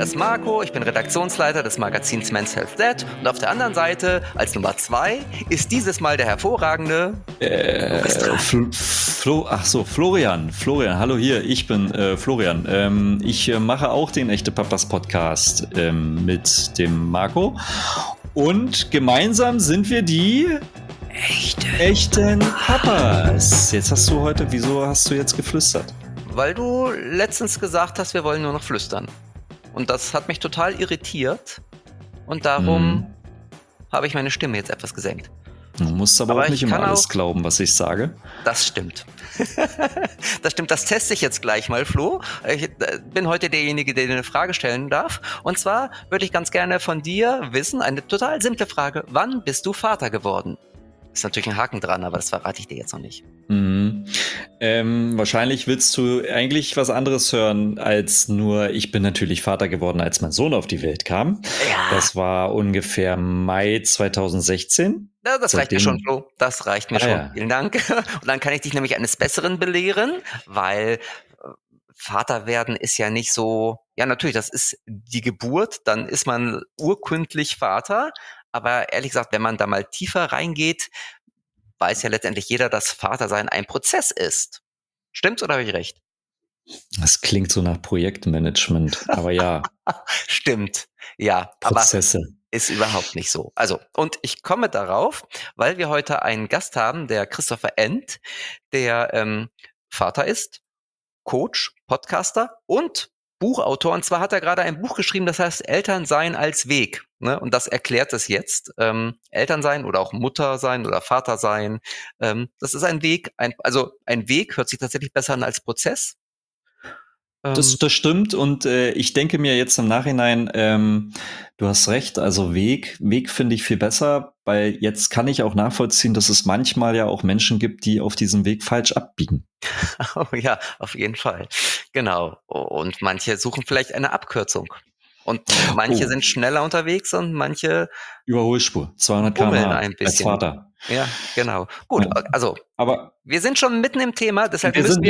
ist Marco, ich bin Redaktionsleiter des Magazins Men's Health Dad und auf der anderen Seite, als Nummer 2, ist dieses Mal der hervorragende Florian. Florian, hallo hier, ich bin Florian. Ich mache auch den Echte Papas Podcast mit dem Marco und gemeinsam sind wir die echten Papas. Wieso hast du jetzt geflüstert? Weil du letztens gesagt hast, wir wollen nur noch flüstern. Und das hat mich total irritiert. Und darum habe ich meine Stimme jetzt etwas gesenkt. Du musst aber auch nicht immer alles glauben, was ich sage. Das stimmt. Das stimmt, das teste ich jetzt gleich mal, Flo. Ich bin heute derjenige, der dir eine Frage stellen darf. Und zwar würde ich ganz gerne von dir wissen, eine total simple Frage. Wann bist du Vater geworden? Ist natürlich ein Haken dran, aber das verrate ich dir jetzt noch nicht. Wahrscheinlich willst du eigentlich was anderes hören als nur, ich bin natürlich Vater geworden, als mein Sohn auf die Welt kam. Ja. Das war ungefähr Mai 2016. Ja, das reicht mir schon, Flo. Das reicht mir schon. Ja. Vielen Dank. Und dann kann ich dich nämlich eines Besseren belehren, weil Vater werden ist ja nicht so, ja natürlich, das ist die Geburt, dann ist man urkundlich Vater. Aber ehrlich gesagt, wenn man da mal tiefer reingeht, weiß ja letztendlich jeder, dass Vatersein ein Prozess ist. Stimmt's oder habe ich recht? Das klingt so nach Projektmanagement, aber ja. Stimmt, ja. Prozesse. Aber ist überhaupt nicht so. Also, und ich komme darauf, weil wir heute einen Gast haben, der Christopher End, der Vater ist, Coach, Podcaster und Buchautor. Und zwar hat er gerade ein Buch geschrieben, das heißt Elternsein als Weg. Ne? Und das erklärt es jetzt. Elternsein oder auch Muttersein oder Vatersein. Das ist ein Weg. Ein Weg hört sich tatsächlich besser an als Prozess. Das stimmt. Und ich denke mir jetzt im Nachhinein, du hast recht, also Weg finde ich viel besser, weil jetzt kann ich auch nachvollziehen, dass es manchmal ja auch Menschen gibt, die auf diesem Weg falsch abbiegen. Oh ja, auf jeden Fall. Genau. Und manche suchen vielleicht eine Abkürzung. Und manche sind schneller unterwegs und manche Überholspur, 200 km/h ein bisschen. als Vater. Ja, genau. Gut, ja. Also, aber wir sind schon mitten im Thema, deshalb müssen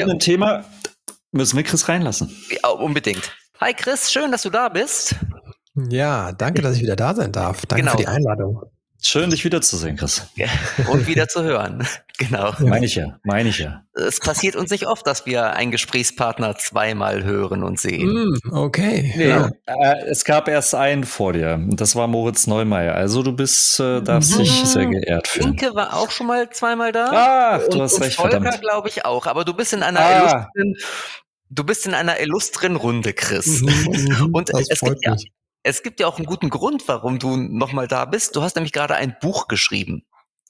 wir Chris reinlassen. Ja, unbedingt. Hi Chris, schön, dass du da bist. Ja, danke, dass ich wieder da sein darf. Danke für die Einladung. Schön, dich wiederzusehen, Chris. Und wieder zu hören. Genau. Meine ich ja. Es passiert uns nicht oft, dass wir einen Gesprächspartner zweimal hören und sehen. Okay. Nee, ja. Es gab erst einen vor dir. Und das war Moritz Neumeier. Also du darfst dich sehr geehrt fühlen. Inke war auch schon mal zweimal da. Du hast recht, Volker, verdammt. glaube ich auch. Aber du bist in einer illustren Runde, Chris. Und es gibt ja auch einen guten Grund, warum du nochmal da bist. Du hast nämlich gerade ein Buch geschrieben.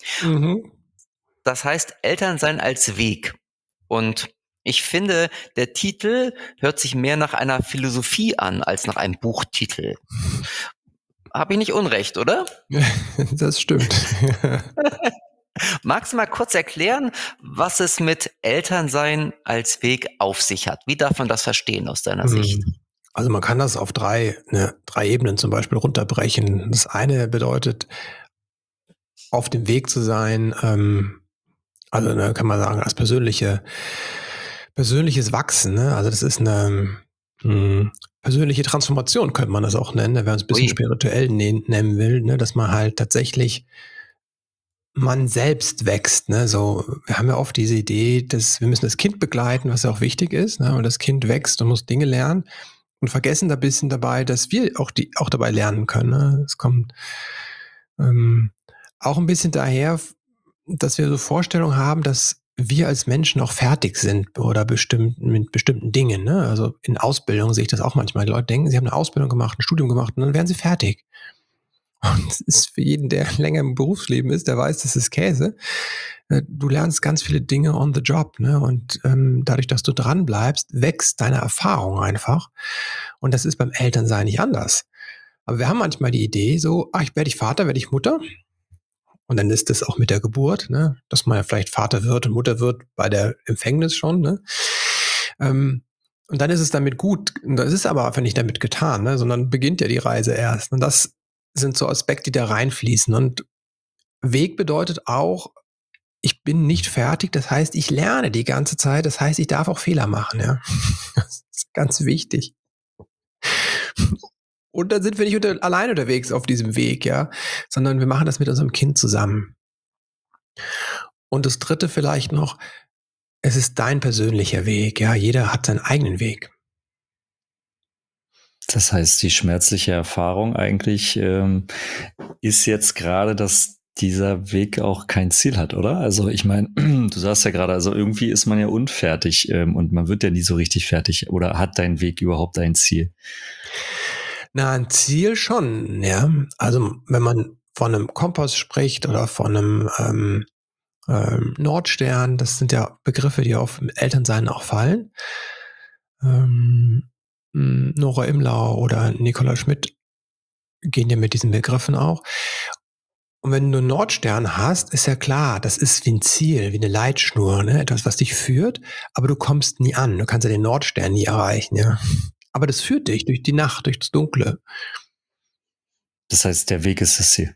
Das heißt Elternsein als Weg. Und ich finde, der Titel hört sich mehr nach einer Philosophie an, als nach einem Buchtitel. Habe ich nicht unrecht, oder? Das stimmt. Magst du mal kurz erklären, was es mit Elternsein als Weg auf sich hat? Wie darf man das verstehen aus deiner Sicht? Also man kann das auf drei Ebenen zum Beispiel runterbrechen. Das eine bedeutet, auf dem Weg zu sein, kann man sagen, als persönliches Wachsen. Ne? Also das ist eine persönliche Transformation, könnte man das auch nennen, wenn man es ein bisschen spirituell nennen will, ne? Dass man halt tatsächlich man selbst wächst. Ne? So, wir haben ja oft diese Idee, dass wir müssen das Kind begleiten, was ja auch wichtig ist. Ne? Und das Kind wächst und muss Dinge lernen. Und vergessen da ein bisschen dabei, dass wir auch dabei lernen können. Ne? Es kommt auch ein bisschen daher, dass wir so Vorstellungen haben, dass wir als Menschen auch fertig sind oder mit bestimmten Dingen. Ne? Also in Ausbildung sehe ich das auch manchmal. Die Leute denken, sie haben eine Ausbildung gemacht, ein Studium gemacht und dann werden sie fertig. Und das ist für jeden, der länger im Berufsleben ist, der weiß, das ist Käse. Du lernst ganz viele Dinge on the job, ne? Und dadurch, dass du dran bleibst, wächst deine Erfahrung einfach. Und das ist beim Elternsein nicht anders. Aber wir haben manchmal die Idee, so, werde ich Vater, werde ich Mutter? Und dann ist das auch mit der Geburt, ne? Dass man ja vielleicht Vater wird und Mutter wird bei der Empfängnis schon, ne? Und dann ist es damit gut. Und das ist aber einfach nicht damit getan, ne? Sondern beginnt ja die Reise erst. Und das sind so Aspekte, die da reinfließen. Und Weg bedeutet auch, ich bin nicht fertig, das heißt, ich lerne die ganze Zeit, das heißt, ich darf auch Fehler machen, ja. Das ist ganz wichtig. Und dann sind wir nicht allein unterwegs auf diesem Weg, ja, sondern wir machen das mit unserem Kind zusammen. Und das Dritte vielleicht noch, es ist dein persönlicher Weg, ja, jeder hat seinen eigenen Weg. Das heißt, die schmerzliche Erfahrung eigentlich ist jetzt gerade, dass dieser Weg auch kein Ziel hat, oder? Also ich meine, du sagst ja gerade, also irgendwie ist man ja unfertig und man wird ja nie so richtig fertig. Oder hat dein Weg überhaupt ein Ziel? Na, ein Ziel schon, ja. Also wenn man von einem Kompass spricht oder von einem Nordstern, das sind ja Begriffe, die auf Elternsein auch fallen. Nora Imlau oder Nicola Schmidt gehen ja mit diesen Begriffen auch. Und wenn du einen Nordstern hast, ist ja klar, das ist wie ein Ziel, wie eine Leitschnur, ne? Etwas, was dich führt, aber du kommst nie an. Du kannst ja den Nordstern nie erreichen, ja. Aber das führt dich durch die Nacht, durch das Dunkle. Das heißt, der Weg ist das Ziel.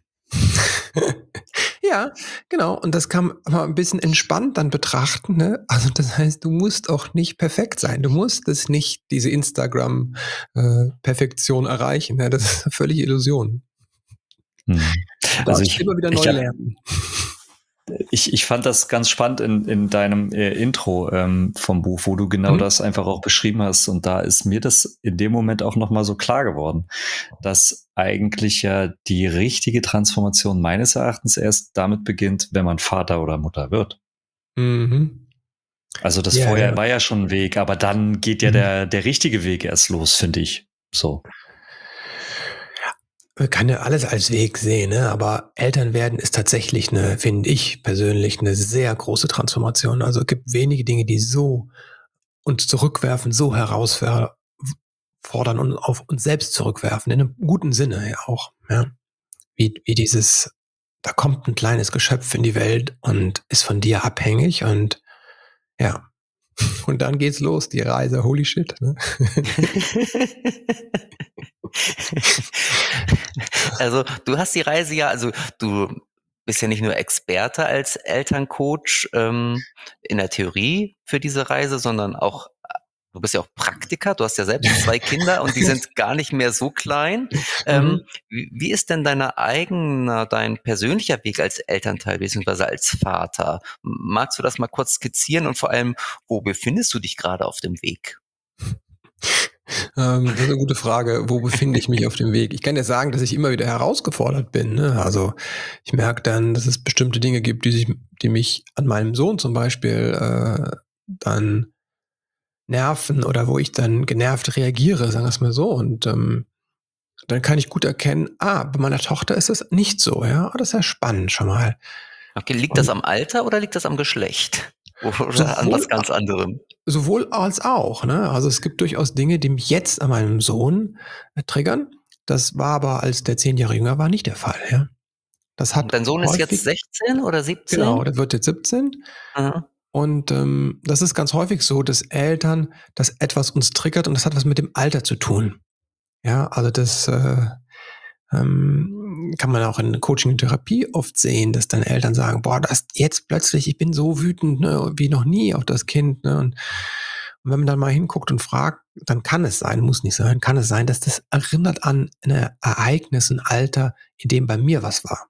Ja, genau. Und das kann man aber ein bisschen entspannt dann betrachten. Ne? Also das heißt, du musst auch nicht perfekt sein. Du musst es nicht, diese Instagram-Perfektion erreichen. Ne? Das ist eine völlige Illusion. Du Also darfst immer wieder neu lernen. Ich fand das ganz spannend in deinem Intro vom Buch, wo du genau das einfach auch beschrieben hast. Und da ist mir das in dem Moment auch nochmal so klar geworden, dass eigentlich ja die richtige Transformation meines Erachtens erst damit beginnt, wenn man Vater oder Mutter wird. Mhm. Also das vorher war ja schon ein Weg, aber dann geht ja der richtige Weg erst los, finde ich. So. Man kann ja alles als Weg sehen, ne? Aber Elternwerden ist tatsächlich finde ich persönlich, eine sehr große Transformation. Also es gibt wenige Dinge, die so uns zurückwerfen, so herausfordern und auf uns selbst zurückwerfen, in einem guten Sinne ja auch. Ja? Wie dieses, da kommt ein kleines Geschöpf in die Welt und ist von dir abhängig und ja. Und dann geht's los, die Reise, holy shit. Ne? Also du hast die Reise ja, also du bist ja nicht nur Experte als Elterncoach in der Theorie für diese Reise, sondern auch, du bist ja auch Praktiker, du hast ja selbst 2 Kinder und die sind gar nicht mehr so klein. Wie ist denn dein persönlicher Weg als Elternteil bzw. als Vater? Magst du das mal kurz skizzieren und vor allem, wo befindest du dich gerade auf dem Weg? Das ist eine gute Frage. Wo befinde ich mich auf dem Weg? Ich kann dir sagen, dass ich immer wieder herausgefordert bin. Ne? Also ich merke dann, dass es bestimmte Dinge gibt, die mich an meinem Sohn zum Beispiel dann nerven oder wo ich dann genervt reagiere, sagen wir es mal so. Und dann kann ich gut erkennen, bei meiner Tochter ist es nicht so. Ja, das ist ja spannend schon mal. Okay, liegt das am Alter oder liegt das am Geschlecht? Oder an was ganz anderem? Sowohl als auch. Ne? Also es gibt durchaus Dinge, die mich jetzt an meinem Sohn triggern. Das war aber, als der 10 Jahre jünger war, nicht der Fall. Ja? Das hat Dein Sohn ist jetzt 16 oder 17? Genau, der wird jetzt 17. Aha. Und das ist ganz häufig so, dass Eltern, dass etwas uns triggert und das hat was mit dem Alter zu tun. Ja, also das kann man auch in Coaching und Therapie oft sehen, dass dann Eltern sagen, boah, das jetzt plötzlich, ich bin so wütend, ne, wie noch nie auf das Kind. Ne, und wenn man dann mal hinguckt und fragt, dann kann es sein, muss nicht sein, kann es sein, dass das erinnert an ein Ereignis, ein Alter, in dem bei mir was war.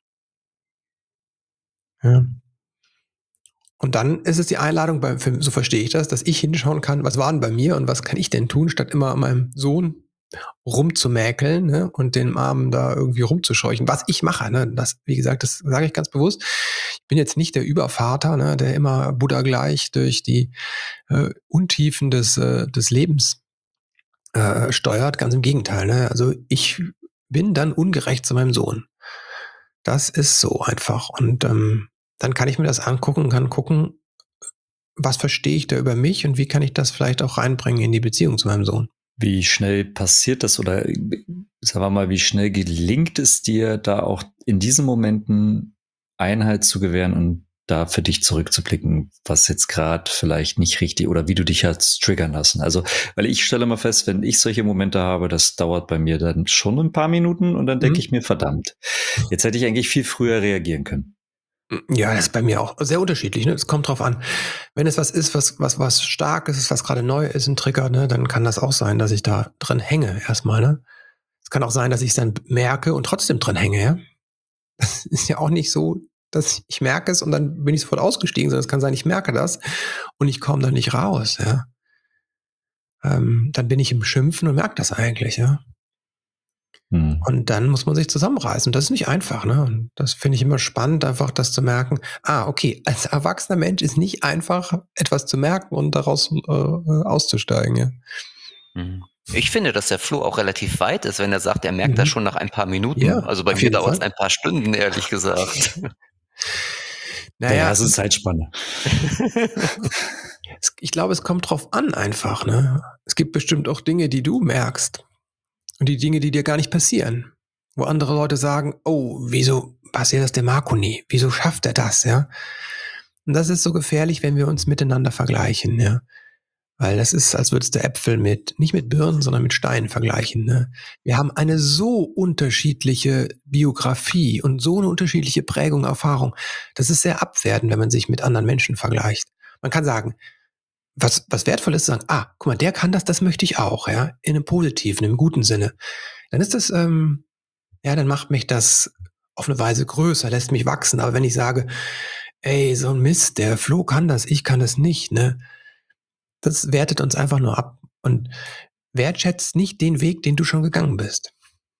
Ja. Und dann ist es die Einladung, so verstehe ich das, dass ich hinschauen kann, was war denn bei mir und was kann ich denn tun, statt immer an meinem Sohn rumzumäkeln, ne, und den Armen da irgendwie rumzuscheuchen. Was ich mache, ne, das, wie gesagt, das sage ich ganz bewusst. Ich bin jetzt nicht der Übervater, ne, der immer Buddha gleich durch die Untiefen des Lebens steuert. Ganz im Gegenteil. Ne? Also ich bin dann ungerecht zu meinem Sohn. Das ist so einfach. Und dann kann ich mir das angucken und kann gucken, was verstehe ich da über mich und wie kann ich das vielleicht auch reinbringen in die Beziehung zu meinem Sohn. Wie schnell passiert das oder sagen wir mal, wie schnell gelingt es dir, da auch in diesen Momenten Einhalt zu gewähren und da für dich zurückzublicken, was jetzt gerade vielleicht nicht richtig oder wie du dich hast triggern lassen? Also, weil ich stelle mal fest, wenn ich solche Momente habe, das dauert bei mir dann schon ein paar Minuten und dann denke ich mir, verdammt, jetzt hätte ich eigentlich viel früher reagieren können. Ja, das ist bei mir auch sehr unterschiedlich. Ne? Es kommt drauf an. Wenn es was ist, was stark ist, was gerade neu ist, ein Trigger, ne, dann kann das auch sein, dass ich da drin hänge erstmal. Ne? kann auch sein, dass ich es dann merke und trotzdem dran hänge, ja. Das ist ja auch nicht so, dass ich merke es und dann bin ich sofort ausgestiegen, sondern es kann sein, ich merke das und ich komme da nicht raus, ja. Dann bin ich im Schimpfen und merke das eigentlich, ja. Und dann muss man sich zusammenreißen. Und das ist nicht einfach, ne? Und das finde ich immer spannend, einfach das zu merken. Okay, als erwachsener Mensch ist nicht einfach, etwas zu merken und daraus auszusteigen, ja. Ich finde, dass der Flo auch relativ weit ist, wenn er sagt, er merkt das schon nach ein paar Minuten. Ja, also bei auf mir jeden dauert es Fall. ein paar Stunden, ehrlich gesagt. Naja, es ist Zeitspanne. Ich glaube, es kommt drauf an einfach, ne? Es gibt bestimmt auch Dinge, die du merkst. Und die Dinge, die dir gar nicht passieren. Wo andere Leute sagen, oh, wieso passiert das dem Marco nie? Wieso schafft er das, ja? Und das ist so gefährlich, wenn wir uns miteinander vergleichen, ja. Weil das ist, als würdest du Äpfel nicht mit Birnen, sondern mit Steinen vergleichen, ne? Wir haben eine so unterschiedliche Biografie und so eine unterschiedliche Prägung, Erfahrung. Das ist sehr abwertend, wenn man sich mit anderen Menschen vergleicht. Man kann sagen, was wertvoll ist, zu sagen, guck mal, der kann das möchte ich auch, ja, in einem positiven, im guten Sinne. Dann ist das, dann macht mich das auf eine Weise größer, lässt mich wachsen. Aber wenn ich sage, ey, so ein Mist, der Flo kann das, ich kann das nicht, ne, das wertet uns einfach nur ab und wertschätzt nicht den Weg, den du schon gegangen bist.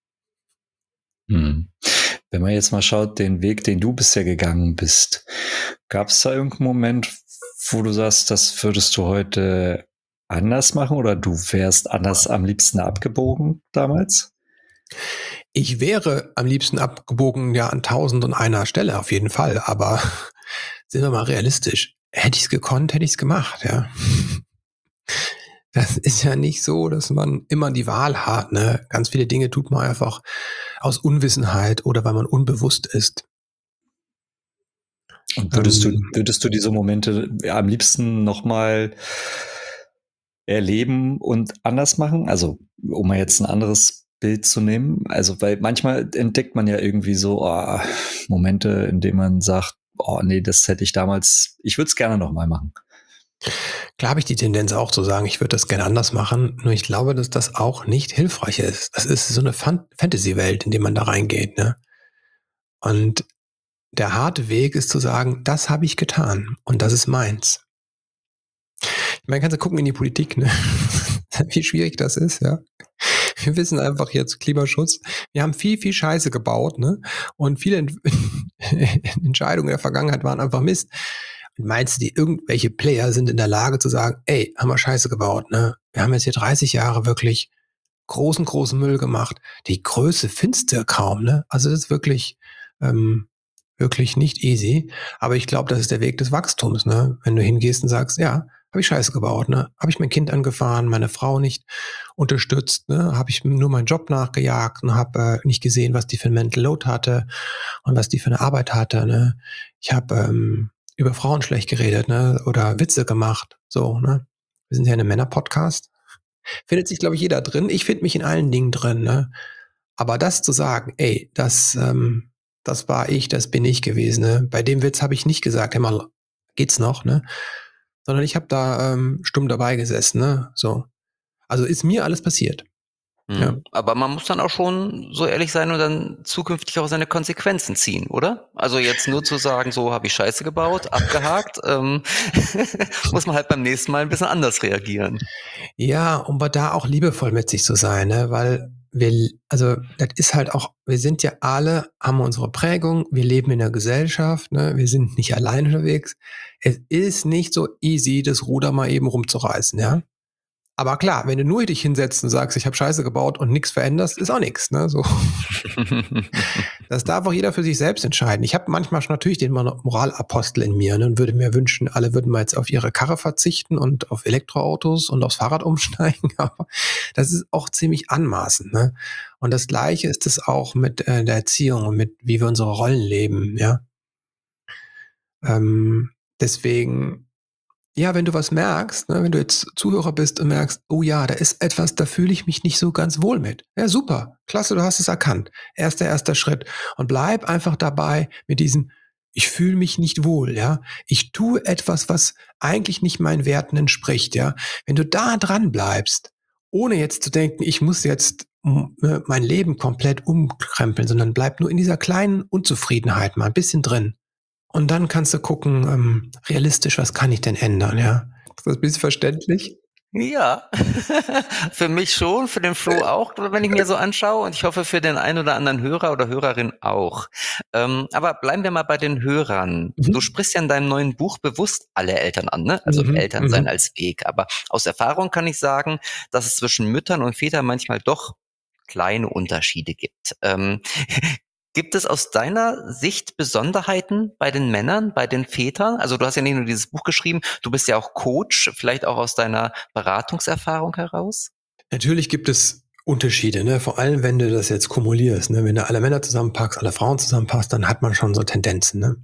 Wenn man jetzt mal schaut, den Weg, den du bisher gegangen bist, gab es da irgendeinen Moment, wo du sagst, das würdest du heute anders machen oder du wärst anders am liebsten abgebogen damals? Ich wäre am liebsten abgebogen, ja, an 1001 Stelle auf jeden Fall, aber sind wir mal realistisch. Hätte ich es gekonnt, hätte ich es gemacht, ja. Das ist ja nicht so, dass man immer die Wahl hat, ne? Ganz viele Dinge tut man einfach aus Unwissenheit oder weil man unbewusst ist. Und würdest du diese Momente am liebsten nochmal erleben und anders machen? Also, um mal jetzt ein anderes Bild zu nehmen. Also, weil manchmal entdeckt man ja irgendwie so Momente, in denen man sagt, nee, das hätte ich damals, ich würde es gerne nochmal machen. Klar habe ich die Tendenz auch zu sagen, ich würde das gerne anders machen, nur ich glaube, dass das auch nicht hilfreich ist. Das ist so eine Fantasy-Welt, in die man da reingeht, ne? Und der harte Weg ist zu sagen, das habe ich getan und das ist meins. Man kann so gucken in die Politik, ne? Wie schwierig das ist, ja. Wir wissen einfach jetzt Klimaschutz. Wir haben viel, viel Scheiße gebaut, ne? Und viele Entscheidungen der Vergangenheit waren einfach Mist. Und meinst du, irgendwelche Player sind in der Lage zu sagen, ey, haben wir Scheiße gebaut, ne? Wir haben jetzt hier 30 Jahre wirklich großen Müll gemacht. Die Größe findest du kaum, ne? Also das ist wirklich nicht easy. Aber ich glaube, das ist der Weg des Wachstums, ne? Wenn du hingehst und sagst, ja, habe ich Scheiße gebaut, ne? Habe ich mein Kind angefahren, meine Frau nicht unterstützt, ne? Habe ich nur meinen Job nachgejagt und habe nicht gesehen, was die für ein Mental Load hatte und was die für eine Arbeit hatte, ne? Ich habe über Frauen schlecht geredet, ne? Oder Witze gemacht, so, ne? Wir sind ja in einem Männer-Podcast. Findet sich, glaube ich, jeder drin. Ich finde mich in allen Dingen drin, ne? Aber das zu sagen, ey, das war ich, das bin ich gewesen, ne? Bei dem Witz habe ich nicht gesagt, immer geht's noch, ne? Sondern ich habe da stumm dabei gesessen, ne? So. Also ist mir alles passiert. Ja. Aber man muss dann auch schon so ehrlich sein und dann zukünftig auch seine Konsequenzen ziehen, oder? Also jetzt nur zu sagen, so habe ich Scheiße gebaut, abgehakt, muss man halt beim nächsten Mal ein bisschen anders reagieren. Ja, um da auch liebevoll mit sich zu sein, ne? Weil das ist halt auch, wir sind ja alle, haben unsere Prägung, wir leben in der Gesellschaft, ne? Wir sind nicht allein unterwegs. Es ist nicht so easy, das Ruder mal eben rumzureißen, ja? Aber klar, wenn du nur dich hinsetzt und sagst, ich habe Scheiße gebaut und nichts veränderst, ist auch nichts, ne? So. Das darf auch jeder für sich selbst entscheiden. Ich habe manchmal schon natürlich den Moralapostel in mir, ne, und würde mir wünschen, alle würden mal jetzt auf ihre Karre verzichten und auf Elektroautos und aufs Fahrrad umsteigen. Aber das ist auch ziemlich anmaßend, ne? Und das Gleiche ist es auch mit der Erziehung und mit wie wir unsere Rollen leben, ja. Deswegen, ja, wenn du was merkst, ne, wenn du jetzt Zuhörer bist und merkst, oh ja, da ist etwas, da fühle ich mich nicht so ganz wohl mit. Ja, super, klasse, du hast es erkannt. Erster Schritt. Und bleib einfach dabei mit diesem, ich fühle mich nicht wohl, ja. Ich tue etwas, was eigentlich nicht meinen Werten entspricht, ja. Wenn du da dran bleibst, ohne jetzt zu denken, ich muss jetzt mein Leben komplett umkrempeln, sondern bleib nur in dieser kleinen Unzufriedenheit mal ein bisschen drin. Und dann kannst du gucken, realistisch, was kann ich denn ändern, ja? Ist das ein bisschen verständlich? Ja, für mich schon, für den Flo auch, wenn ich mir so anschaue, und ich hoffe für den einen oder anderen Hörer oder Hörerin auch. Aber bleiben wir mal bei den Hörern. Du sprichst ja in deinem neuen Buch bewusst alle Eltern an, ne? Also Elternsein als Weg. Aber aus Erfahrung kann ich sagen, dass es zwischen Müttern und Vätern manchmal doch kleine Unterschiede gibt. Gibt es aus deiner Sicht Besonderheiten bei den Männern, bei den Vätern? Also du hast ja nicht nur dieses Buch geschrieben, du bist ja auch Coach, vielleicht auch aus deiner Beratungserfahrung heraus? Natürlich gibt es Unterschiede, ne? Vor allem, wenn du das jetzt kumulierst, ne? Wenn du alle Männer zusammenpackst, alle Frauen zusammenpasst, dann hat man schon so Tendenzen, ne?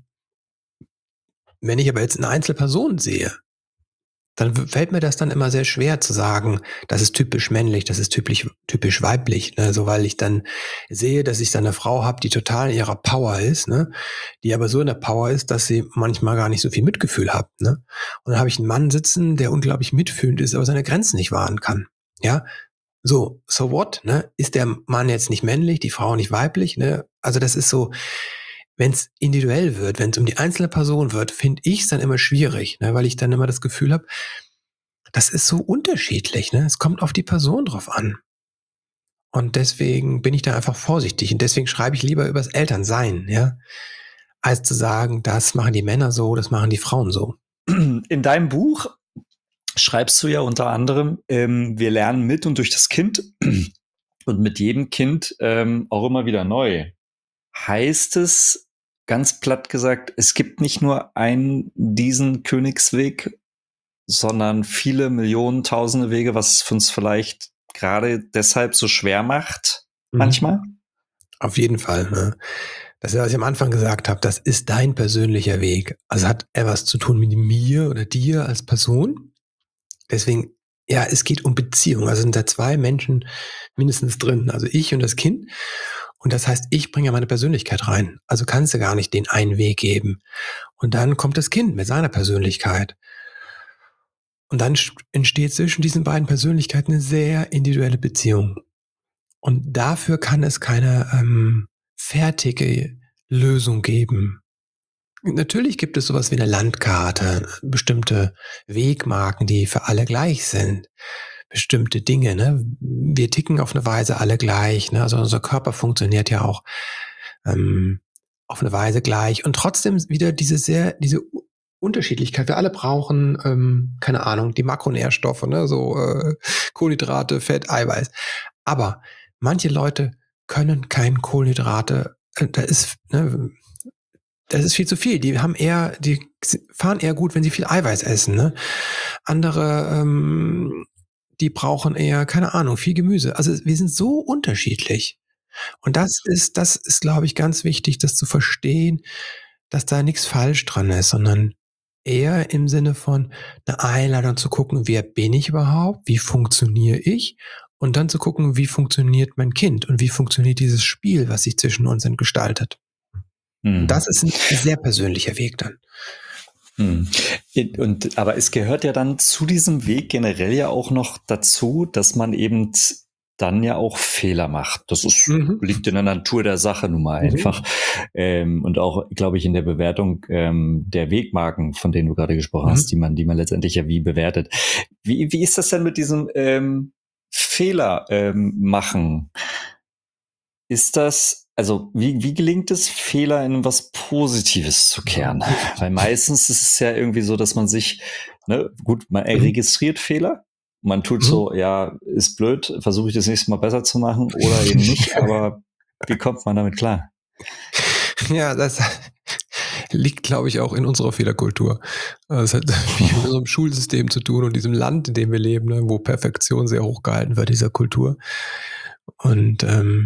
Wenn ich aber jetzt eine Einzelperson sehe, dann fällt mir das dann immer sehr schwer zu sagen, das ist typisch männlich, das ist typisch weiblich, ne? So, weil ich dann sehe, dass ich dann eine Frau habe, die total in ihrer Power ist, ne? Die aber so in der Power ist, dass sie manchmal gar nicht so viel Mitgefühl hat, ne? Und dann habe ich einen Mann sitzen, der unglaublich mitfühlend ist, aber seine Grenzen nicht wahren kann, ja? So what, ne? Ist der Mann jetzt nicht männlich, die Frau nicht weiblich, ne? Also das ist so, wenn es individuell wird, wenn es um die einzelne Person wird, finde ich es dann immer schwierig, ne? Weil ich dann immer das Gefühl habe, das ist so unterschiedlich, ne? Es kommt auf die Person drauf an. Und deswegen bin ich da einfach vorsichtig. Und deswegen schreibe ich lieber übers Elternsein, ja? Als zu sagen, das machen die Männer so, das machen die Frauen so. In deinem Buch schreibst du ja unter anderem, wir lernen mit und durch das Kind und mit jedem Kind auch immer wieder neu. Heißt es, ganz platt gesagt, es gibt nicht nur diesen Königsweg, sondern viele Millionen, tausende Wege, was uns vielleicht gerade deshalb so schwer macht, manchmal? Auf jeden Fall, ne? Das ist, was ich am Anfang gesagt habe, das ist dein persönlicher Weg. Also hat er was zu tun mit mir oder dir als Person. Deswegen, ja, es geht um Beziehung. Also sind da zwei Menschen mindestens drin. Also ich und das Kind. Und das heißt, ich bringe ja meine Persönlichkeit rein. Also kannst du gar nicht den einen Weg geben. Und dann kommt das Kind mit seiner Persönlichkeit. Und dann entsteht zwischen diesen beiden Persönlichkeiten eine sehr individuelle Beziehung. Und dafür kann es keine fertige Lösung geben. Natürlich gibt es sowas wie eine Landkarte, bestimmte Wegmarken, die für alle gleich sind. Bestimmte Dinge, ne? Wir ticken auf eine Weise alle gleich, ne? Also unser Körper funktioniert ja auch auf eine Weise gleich. Und trotzdem wieder diese Unterschiedlichkeit. Wir alle brauchen, keine Ahnung, die Makronährstoffe, ne? So Kohlenhydrate, Fett, Eiweiß. Aber manche Leute können kein Kohlenhydrate, das ist viel zu viel. Die fahren eher gut, wenn sie viel Eiweiß essen, ne? Andere, die brauchen eher, keine Ahnung, viel Gemüse. Also wir sind so unterschiedlich. Und das ist, glaube ich, ganz wichtig, das zu verstehen, dass da nichts falsch dran ist, sondern eher im Sinne von eine Einladung zu gucken, wer bin ich überhaupt? Wie funktioniere ich? Und dann zu gucken, wie funktioniert mein Kind und wie funktioniert dieses Spiel, was sich zwischen uns gestaltet. Und das ist ein sehr persönlicher Weg dann. Aber es gehört ja dann zu diesem Weg generell ja auch noch dazu, dass man eben dann ja auch Fehler macht. Das liegt in der Natur der Sache nun mal einfach. Und auch, glaube ich, in der Bewertung der Wegmarken, von denen du gerade gesprochen hast, die man letztendlich ja wie bewertet. Wie ist das denn mit diesem Fehler machen? Ist das, also wie gelingt es, Fehler in was Positives zu kehren? Weil meistens ist es ja irgendwie so, dass man sich, ne, gut, man registriert Fehler, man tut so, ja, ist blöd, versuche ich das nächste Mal besser zu machen oder eben nicht, aber wie kommt man damit klar? Ja, das liegt, glaube ich, auch in unserer Fehlerkultur. Es hat viel mit unserem Schulsystem zu tun und diesem Land, in dem wir leben, ne, wo Perfektion sehr hoch gehalten wird, dieser Kultur. Und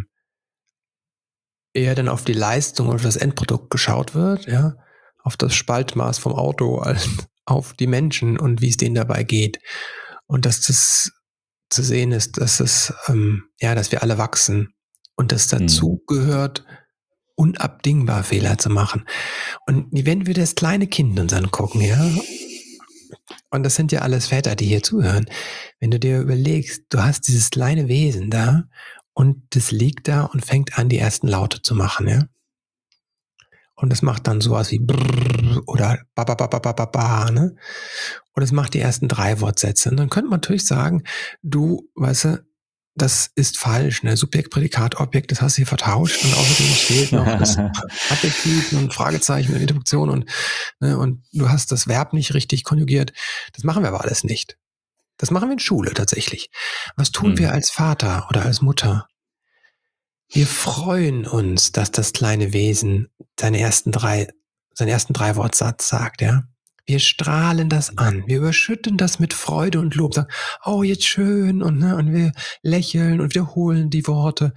eher dann auf die Leistung oder das Endprodukt geschaut wird, ja, auf das Spaltmaß vom Auto, als auf die Menschen und wie es denen dabei geht. Und dass das zu sehen ist, dass es, dass wir alle wachsen und dass dazu gehört, unabdingbar Fehler zu machen. Und wenn wir das kleine Kind uns angucken, ja, und das sind ja alles Väter, die hier zuhören, wenn du dir überlegst, du hast dieses kleine Wesen da und das liegt da und fängt an, die ersten Laute zu machen, ja. Und es macht dann sowas wie brrr oder ba, ba, ba, ba, ba, ba, ba, ne? Und es macht die ersten 3 Wortsätze. Und dann könnte man natürlich sagen, du, weißt du, das ist falsch, ne? Subjekt, Prädikat, Objekt, das hast du hier vertauscht und außerdem fehlt noch das Adjektiv und Fragezeichen und Interpunktion und du hast das Verb nicht richtig konjugiert. Das machen wir aber alles nicht. Das machen wir in Schule tatsächlich. Was tun wir als Vater oder als Mutter? Wir freuen uns, dass das kleine Wesen seinen ersten 3 Wortsatz sagt, ja. Wir strahlen das an. Wir überschütten das mit Freude und Lob. Sagen, oh, jetzt schön und wir lächeln und wiederholen die Worte.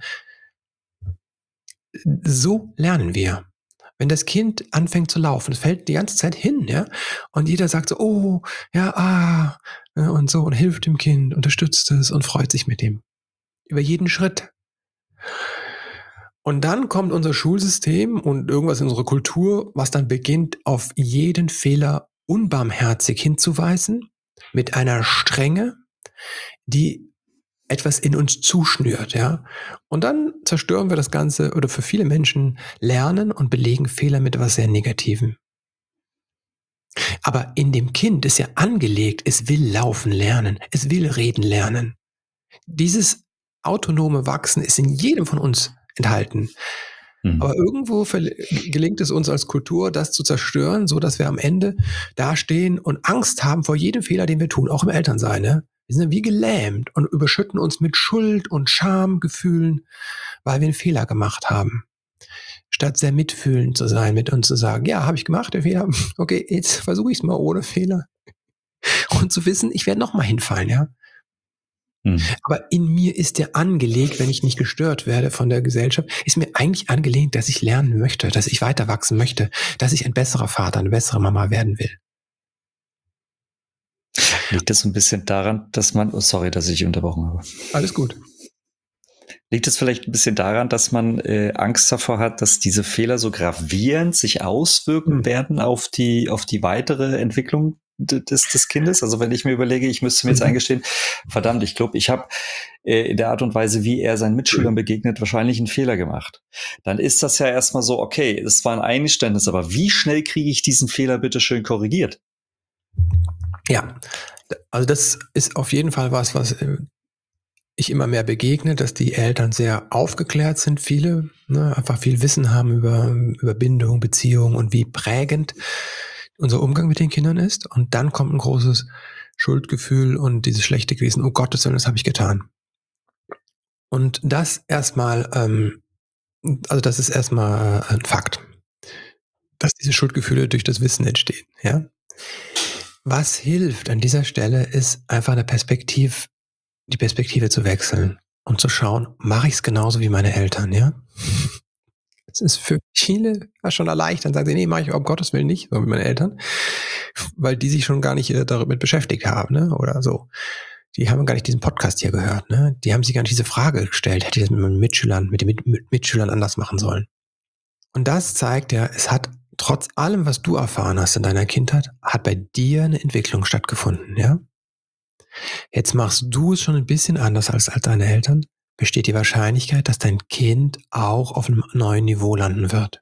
So lernen wir. Wenn das Kind anfängt zu laufen, es fällt die ganze Zeit hin, ja, und jeder sagt so, oh, ja, und so und hilft dem Kind, unterstützt es und freut sich mit ihm über jeden Schritt. Und dann kommt unser Schulsystem und irgendwas in unserer Kultur, was dann beginnt, auf jeden Fehler unbarmherzig hinzuweisen, mit einer Strenge, die etwas in uns zuschnürt, ja. Und dann zerstören wir das Ganze oder für viele Menschen lernen und belegen Fehler mit etwas sehr Negativem. Aber in dem Kind ist ja angelegt, es will laufen lernen, es will reden lernen. Dieses autonome Wachsen ist in jedem von uns enthalten. Aber irgendwo gelingt es uns als Kultur, das zu zerstören, so dass wir am Ende dastehen und Angst haben vor jedem Fehler, den wir tun, auch im Elternsein. Ne? Wir sind wie gelähmt und überschütten uns mit Schuld und Schamgefühlen, weil wir einen Fehler gemacht haben. Statt sehr mitfühlend zu sein mit uns zu sagen, ja, habe ich gemacht, den Fehler. Okay, jetzt versuche ich es mal ohne Fehler. Und zu wissen, ich werde nochmal hinfallen, ja. Aber in mir ist der angelegt, wenn ich nicht gestört werde von der Gesellschaft, ist mir eigentlich angelegt, dass ich lernen möchte, dass ich weiter wachsen möchte, dass ich ein besserer Vater, eine bessere Mama werden will. Liegt das so ein bisschen daran, dass man, oh, sorry, dass ich unterbrochen habe. Alles gut. Liegt es vielleicht ein bisschen daran, dass man Angst davor hat, dass diese Fehler so gravierend sich auswirken werden auf die weitere Entwicklung des Kindes? Also wenn ich mir überlege, ich müsste mir jetzt eingestehen, verdammt, ich glaube, ich habe in der Art und Weise, wie er seinen Mitschülern begegnet, wahrscheinlich einen Fehler gemacht. Dann ist das ja erstmal so, okay, das war ein Eingeständnis, aber wie schnell kriege ich diesen Fehler bitte schön korrigiert? Ja, also das ist auf jeden Fall was ich immer mehr begegne, dass die Eltern sehr aufgeklärt sind, viele, einfach viel Wissen haben über Bindung, Beziehung und wie prägend unser Umgang mit den Kindern ist. Und dann kommt ein großes Schuldgefühl und dieses schlechte Gewissen, oh Gottes Willen, das habe ich getan. Und das erstmal, also das ist erstmal ein Fakt, dass diese Schuldgefühle durch das Wissen entstehen, ja. Was hilft an dieser Stelle, ist einfach die Perspektive zu wechseln und zu schauen, mache ich es genauso wie meine Eltern, ja? Das ist für viele schon erleichternd, sagen sie, nee, mache ich um Gottes Willen nicht, so wie meine Eltern, weil die sich schon gar nicht damit beschäftigt haben, ne? Oder so. Die haben gar nicht diesen Podcast hier gehört, ne? Die haben sich gar nicht diese Frage gestellt, hätte ich das mit meinen Mitschülern, mit den Mitschülern anders machen sollen. Und das zeigt ja, es hat trotz allem, was du erfahren hast in deiner Kindheit, hat bei dir eine Entwicklung stattgefunden, ja? Jetzt machst du es schon ein bisschen anders als deine Eltern, besteht die Wahrscheinlichkeit, dass dein Kind auch auf einem neuen Niveau landen wird.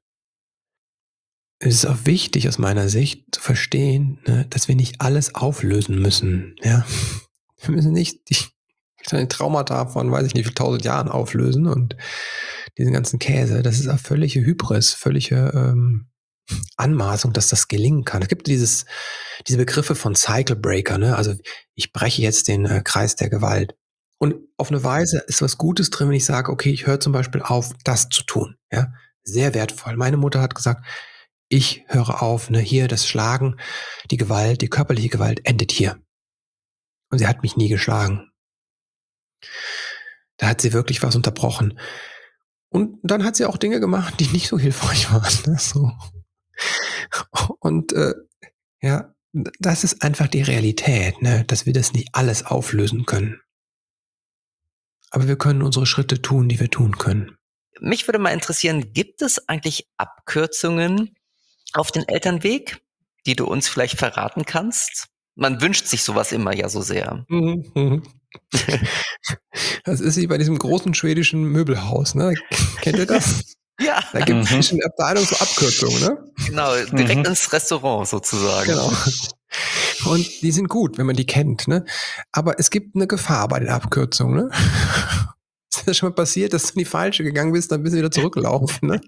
Es ist auch wichtig aus meiner Sicht zu verstehen, ne, dass wir nicht alles auflösen müssen. Ja? Wir müssen nicht die Traumata von, weiß ich nicht, wie 1000 Jahren auflösen und diesen ganzen Käse. Das ist auch völlige Hybris, völlige Anmaßung, dass das gelingen kann. Es gibt diese Begriffe von Cycle Breaker, ne? Also ich breche jetzt den Kreis der Gewalt. Und auf eine Weise ist was Gutes drin, wenn ich sage, okay, ich höre zum Beispiel auf, das zu tun. Ja? Sehr wertvoll. Meine Mutter hat gesagt, ich höre auf, ne, hier das Schlagen, die Gewalt, die körperliche Gewalt endet hier. Und sie hat mich nie geschlagen. Da hat sie wirklich was unterbrochen. Und dann hat sie auch Dinge gemacht, die nicht so hilfreich waren. Ne? So. Und ja, das ist einfach die Realität, ne? Dass wir das nicht alles auflösen können. Aber wir können unsere Schritte tun, die wir tun können. Mich würde mal interessieren, gibt es eigentlich Abkürzungen auf den Elternweg, die du uns vielleicht verraten kannst? Man wünscht sich sowas immer ja so sehr. Das ist wie bei diesem großen schwedischen Möbelhaus, ne? Kennt ihr das? Ja, Da gibt es zwischen der Abteilung so Abkürzungen, ne? genau, direkt ins Restaurant sozusagen. Genau. Und die sind gut, wenn man die kennt, ne? Aber es gibt eine Gefahr bei den Abkürzungen, ne? Ist das schon mal passiert, dass du in die falsche gegangen bist, dann bist du wieder zurückgelaufen, ne?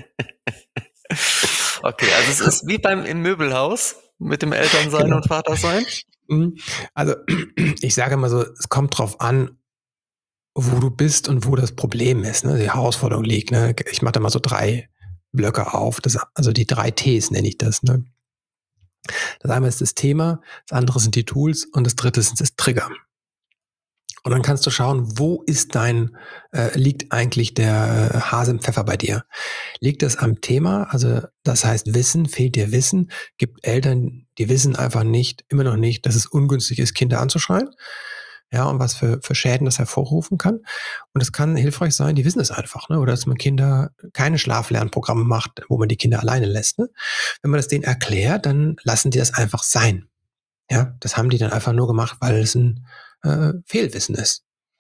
Okay, also es ist wie im Möbelhaus mit dem Elternsein Genau. und Vatersein. Also ich sage mal so, es kommt drauf an, wo du bist und wo das Problem ist, ne? Die Herausforderung liegt, ne? Ich mache da mal so 3 Blöcke auf, also die 3 Ts nenne ich das, ne? Das eine ist das Thema, das andere sind die Tools und das dritte ist das Trigger. Und dann kannst du schauen, wo ist liegt eigentlich der Hase im Pfeffer bei dir? Liegt das am Thema? Also das heißt Wissen, fehlt dir Wissen? Gibt Eltern, die wissen einfach immer noch nicht, dass es ungünstig ist, Kinder anzuschreien? Ja, und was für Schäden das hervorrufen kann. Und es kann hilfreich sein, die wissen es einfach, ne? Oder dass man Kinder keine Schlaflernprogramme macht, wo man die Kinder alleine lässt. Ne? Wenn man das denen erklärt, dann lassen die das einfach sein. Ja, das haben die dann einfach nur gemacht, weil es ein Fehlwissen ist.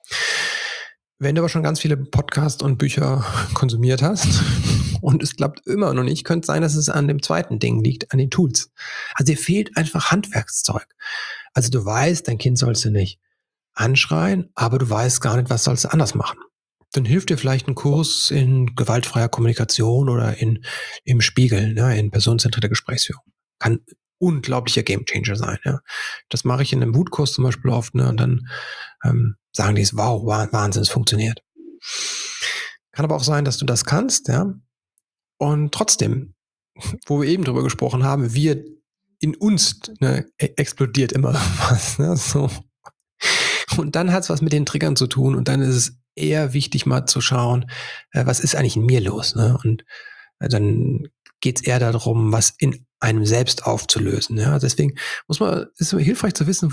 Wenn du aber schon ganz viele Podcasts und Bücher konsumiert hast und es klappt immer noch nicht, könnte es sein, dass es an dem zweiten Ding liegt, an den Tools. Also dir fehlt einfach Handwerkszeug. Also du weißt, dein Kind sollst du nicht anschreien, aber du weißt gar nicht, was sollst du anders machen. Dann hilft dir vielleicht ein Kurs in gewaltfreier Kommunikation oder im Spiegel, ne, in personenzentrierter Gesprächsführung. Kann unglaublicher Gamechanger sein. Ja. Das mache ich in einem Wutkurs zum Beispiel oft, ne, und dann sagen die es, wow, Wahnsinn, es funktioniert. Kann aber auch sein, dass du das kannst, ja, und trotzdem, wo wir eben drüber gesprochen haben, in uns, ne, explodiert immer was, ne, so. Und dann hat es was mit den Triggern zu tun und dann ist es eher wichtig, mal zu schauen, was ist eigentlich in mir los, ne? Und dann geht es eher darum, was in einem selbst aufzulösen. Ja? Deswegen ist es hilfreich zu wissen,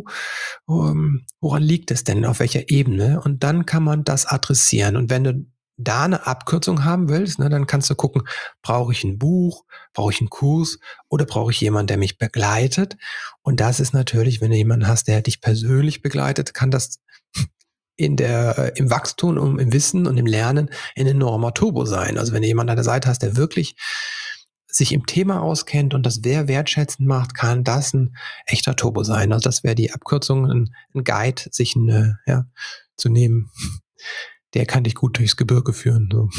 woran liegt es denn, auf welcher Ebene, und dann kann man das adressieren. Und wenn du da eine Abkürzung haben willst, ne, dann kannst du gucken, brauche ich ein Buch, brauche ich einen Kurs oder brauche ich jemanden, der mich begleitet? Und das ist natürlich, wenn du jemanden hast, der dich persönlich begleitet, kann das im Wachstum, im Wissen und im Lernen ein enormer Turbo sein. Also wenn du jemanden an der Seite hast, der wirklich sich im Thema auskennt und das sehr wertschätzend macht, kann das ein echter Turbo sein. Also das wäre die Abkürzung, ein Guide, sich zu nehmen. Der kann dich gut durchs Gebirge führen. So.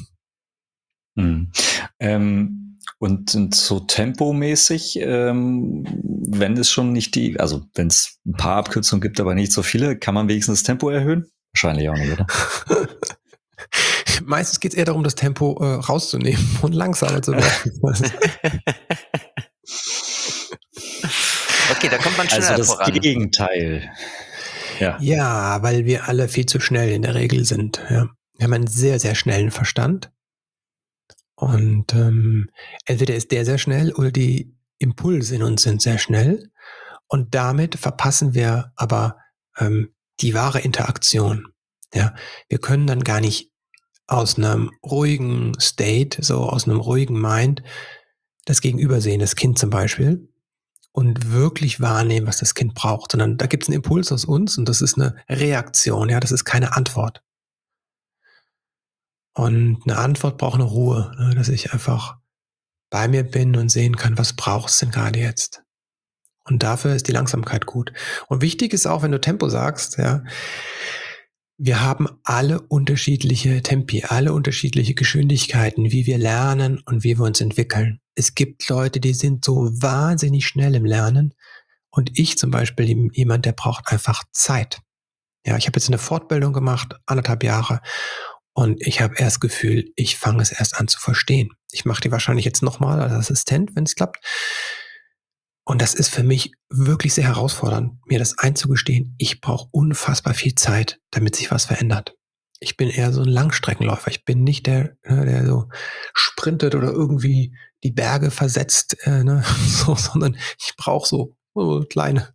Und so tempomäßig, wenn es schon nicht wenn es ein paar Abkürzungen gibt, aber nicht so viele, kann man wenigstens das Tempo erhöhen? Wahrscheinlich auch nicht, oder? Meistens geht es eher darum, das Tempo rauszunehmen und langsamer zu werden. Okay, da kommt man schneller also das voran. Gegenteil. Ja, weil wir alle viel zu schnell in der Regel sind. Ja. Wir haben einen sehr, sehr schnellen Verstand. Und entweder ist der sehr schnell oder die Impulse in uns sind sehr schnell. Und damit verpassen wir aber die wahre Interaktion. Ja, wir können dann gar nicht aus einem ruhigen State, so aus einem ruhigen Mind, das Gegenüber sehen, das Kind zum Beispiel, und wirklich wahrnehmen, was das Kind braucht. Sondern da gibt es einen Impuls aus uns und das ist eine Reaktion, ja, das ist keine Antwort. Und eine Antwort braucht eine Ruhe, ne, dass ich einfach bei mir bin und sehen kann, was brauchst du denn gerade jetzt? Und dafür ist die Langsamkeit gut. Und wichtig ist auch, wenn du Tempo sagst, ja, wir haben alle unterschiedliche Tempi, alle unterschiedliche Geschwindigkeiten, wie wir lernen und wie wir uns entwickeln. Es gibt Leute, die sind so wahnsinnig schnell im Lernen. Und ich zum Beispiel, jemand, der braucht einfach Zeit. Ja, ich habe jetzt eine Fortbildung gemacht, 1,5 Jahre. Und ich habe erst das Gefühl, ich fange es erst an zu verstehen. Ich mache die wahrscheinlich jetzt nochmal als Assistent, wenn es klappt. Und das ist für mich wirklich sehr herausfordernd, mir das einzugestehen. Ich brauche unfassbar viel Zeit, damit sich was verändert. Ich bin eher so ein Langstreckenläufer. Ich bin nicht der so sprintet oder irgendwie die Berge versetzt, sondern ich brauche so kleine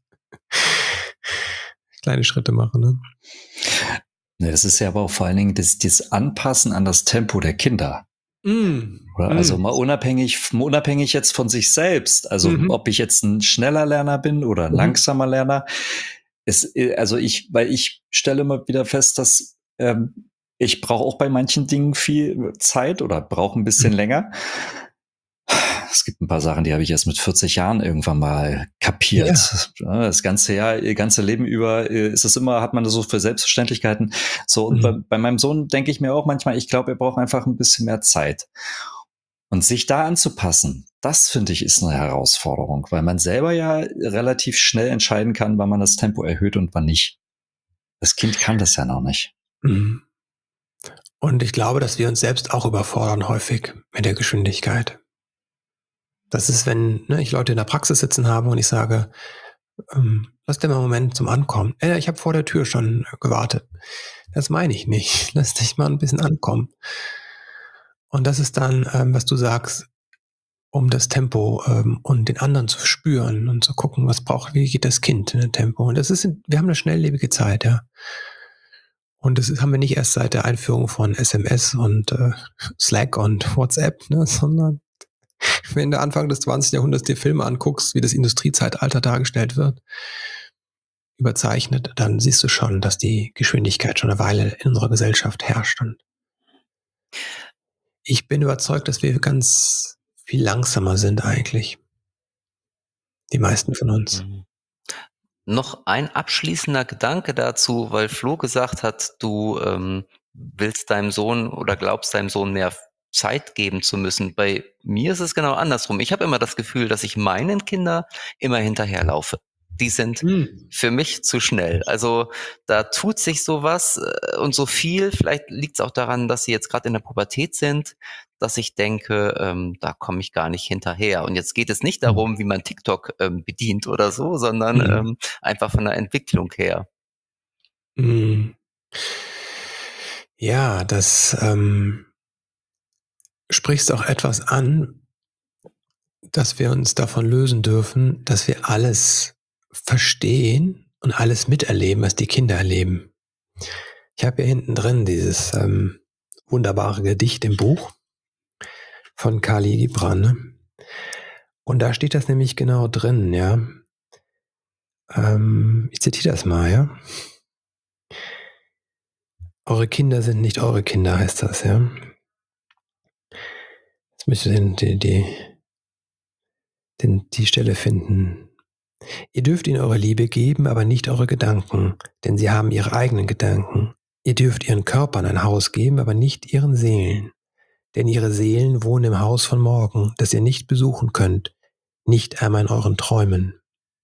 Schritte machen. Ne? Das ist ja aber auch vor allen Dingen das Anpassen an das Tempo der Kinder. Also mal unabhängig jetzt von sich selbst, also ob ich jetzt ein schneller Lerner bin oder ein langsamer Lerner, weil ich stelle immer wieder fest, dass ich brauche auch bei manchen Dingen viel Zeit oder brauche ein bisschen länger. Es gibt ein paar Sachen, die habe ich erst mit 40 Jahren irgendwann mal kapiert. Ja. Das ganze Leben über ist es immer, hat man das so für Selbstverständlichkeiten. So, und bei meinem Sohn denke ich mir auch manchmal, ich glaube, er braucht einfach ein bisschen mehr Zeit. Und sich da anzupassen, das finde ich ist eine Herausforderung, weil man selber ja relativ schnell entscheiden kann, wann man das Tempo erhöht und wann nicht. Das Kind kann das ja noch nicht. Mhm. Und ich glaube, dass wir uns selbst auch überfordern häufig mit der Geschwindigkeit. Das ist, wenn ich Leute in der Praxis sitzen habe und ich sage, lass dir mal einen Moment zum Ankommen. Ich habe vor der Tür schon gewartet. Das meine ich nicht. Lass dich mal ein bisschen ankommen. Und das ist dann, was du sagst, um das Tempo und den anderen zu spüren und zu gucken, wie geht das Kind in dem Tempo. Und wir haben eine schnelllebige Zeit, ja. Und das haben wir nicht erst seit der Einführung von SMS und Slack und WhatsApp, sondern wenn du Anfang des 20. Jahrhunderts dir Filme anguckst, wie das Industriezeitalter dargestellt wird, überzeichnet, dann siehst du schon, dass die Geschwindigkeit schon eine Weile in unserer Gesellschaft herrscht. Und ich bin überzeugt, dass wir ganz viel langsamer sind eigentlich. Die meisten von uns. Noch ein abschließender Gedanke dazu, weil Flo gesagt hat, du willst deinem Sohn oder glaubst deinem Sohn mehr Zeit geben zu müssen. Bei mir ist es genau andersrum. Ich habe immer das Gefühl, dass ich meinen Kindern immer hinterherlaufe. Die sind für mich zu schnell. Also da tut sich sowas und so viel. Vielleicht liegt es auch daran, dass sie jetzt gerade in der Pubertät sind, dass ich denke, da komme ich gar nicht hinterher. Und jetzt geht es nicht darum, wie man TikTok bedient oder so, sondern einfach von der Entwicklung her. Ja, das sprichst auch etwas an, dass wir uns davon lösen dürfen, dass wir alles verstehen und alles miterleben, was die Kinder erleben. Ich habe hier hinten drin dieses wunderbare Gedicht im Buch von Khalil Gibran. Ne? Und da steht das nämlich genau drin, ja. Ich zitiere das mal, ja. Eure Kinder sind nicht eure Kinder, heißt das, ja. Jetzt müsst ihr die Stelle finden. Ihr dürft ihnen eure Liebe geben, aber nicht eure Gedanken, denn sie haben ihre eigenen Gedanken. Ihr dürft ihren Körpern ein Haus geben, aber nicht ihren Seelen. Denn ihre Seelen wohnen im Haus von morgen, das ihr nicht besuchen könnt, nicht einmal in euren Träumen.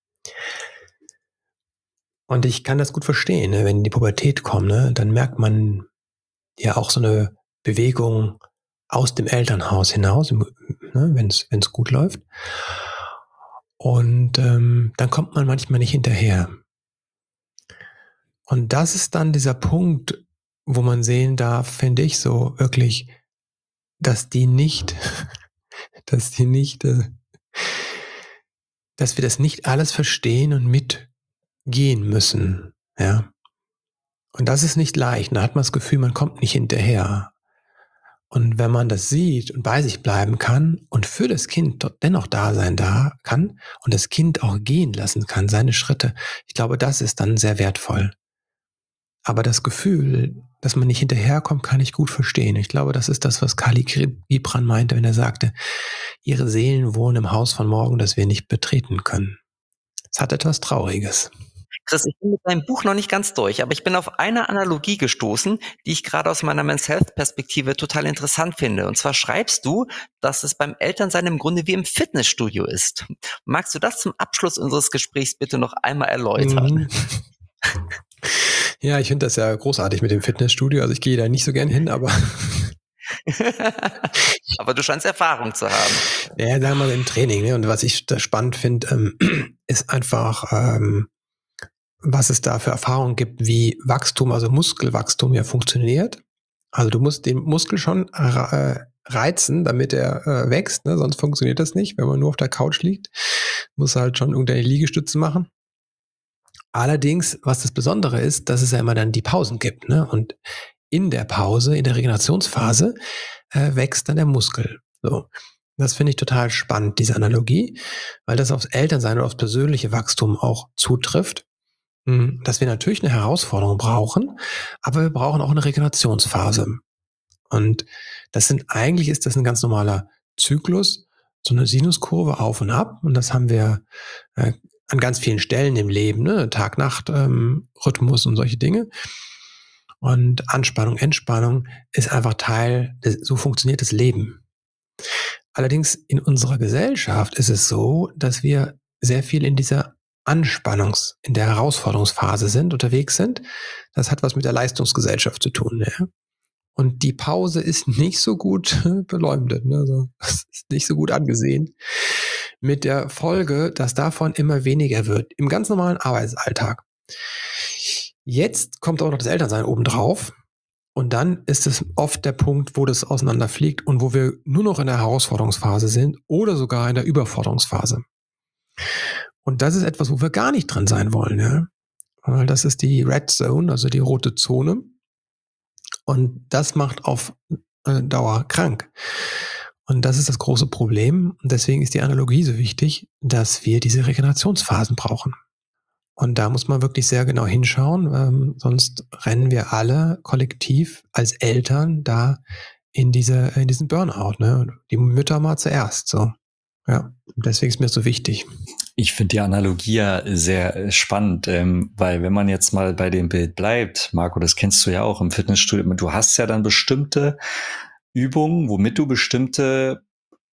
Und ich kann das gut verstehen, ne? Wenn die Pubertät kommt, ne? Dann merkt man ja auch so eine Bewegung aus dem Elternhaus hinaus, ne? wenn es gut läuft. Und dann kommt man manchmal nicht hinterher. Und das ist dann dieser Punkt, wo man sehen darf, finde ich so wirklich, dass wir das nicht alles verstehen und mitgehen müssen, ja. Und das ist nicht leicht. Da hat man das Gefühl, man kommt nicht hinterher. Und wenn man das sieht und bei sich bleiben kann und für das Kind dennoch da sein kann und das Kind auch gehen lassen kann, seine Schritte, ich glaube, das ist dann sehr wertvoll. Aber das Gefühl, dass man nicht hinterherkommt, kann ich gut verstehen. Ich glaube, das ist das, was Khalil Gibran meinte, wenn er sagte, ihre Seelen wohnen im Haus von morgen, das wir nicht betreten können. Es hat etwas Trauriges. Chris, ich bin mit deinem Buch noch nicht ganz durch, aber ich bin auf eine Analogie gestoßen, die ich gerade aus meiner Men's Health Perspektive total interessant finde. Und zwar schreibst du, dass es beim Elternsein im Grunde wie im Fitnessstudio ist. Magst du das zum Abschluss unseres Gesprächs bitte noch einmal erläutern? Ja, ich finde das ja großartig mit dem Fitnessstudio. Also ich gehe da nicht so gern hin, aber aber du scheinst Erfahrung zu haben. Ja, sagen wir mal im Training. Ne? Und was ich da spannend finde, ist einfach, was es da für Erfahrungen gibt, wie Wachstum, also Muskelwachstum ja funktioniert. Also du musst den Muskel schon reizen, damit er wächst, ne? Sonst funktioniert das nicht, wenn man nur auf der Couch liegt. Muss halt schon irgendeine Liegestütze machen. Allerdings, was das Besondere ist, dass es ja immer dann die Pausen gibt. Ne? Und in der Pause, in der Regenerationsphase, wächst dann der Muskel. So. Das finde ich total spannend, diese Analogie, weil das aufs Elternsein oder aufs persönliche Wachstum auch zutrifft. dass wir natürlich eine Herausforderung brauchen, aber wir brauchen auch eine Regenerationsphase. Und eigentlich ist das ein ganz normaler Zyklus, so eine Sinuskurve auf und ab. Und das haben wir an ganz vielen Stellen im Leben, ne? Tag-Nacht-Rhythmus und solche Dinge. Und Anspannung, Entspannung ist einfach so funktioniert das Leben. Allerdings in unserer Gesellschaft ist es so, dass wir sehr viel in der Herausforderungsphase unterwegs sind. Das hat was mit der Leistungsgesellschaft zu tun. Ja? Und die Pause ist nicht so gut beleumundet. Ne? Also, das ist nicht so gut angesehen. Mit der Folge, dass davon immer weniger wird im ganz normalen Arbeitsalltag. Jetzt kommt auch noch das Elternsein obendrauf. Und dann ist es oft der Punkt, wo das auseinanderfliegt und wo wir nur noch in der Herausforderungsphase sind oder sogar in der Überforderungsphase. Und das ist etwas, wo wir gar nicht drin sein wollen. Ja? Weil das ist die Red Zone, also die rote Zone. Und das macht auf Dauer krank. Und das ist das große Problem. Und deswegen ist die Analogie so wichtig, dass wir diese Regenerationsphasen brauchen. Und da muss man wirklich sehr genau hinschauen, sonst rennen wir alle kollektiv als Eltern da in diesen Burnout. Ne? Die Mütter mal zuerst. So. Ja, deswegen ist mir das so wichtig. Ich finde die Analogie ja sehr spannend, weil wenn man jetzt mal bei dem Bild bleibt, Marco, das kennst du ja auch im Fitnessstudio, du hast ja dann bestimmte Übungen, womit du bestimmte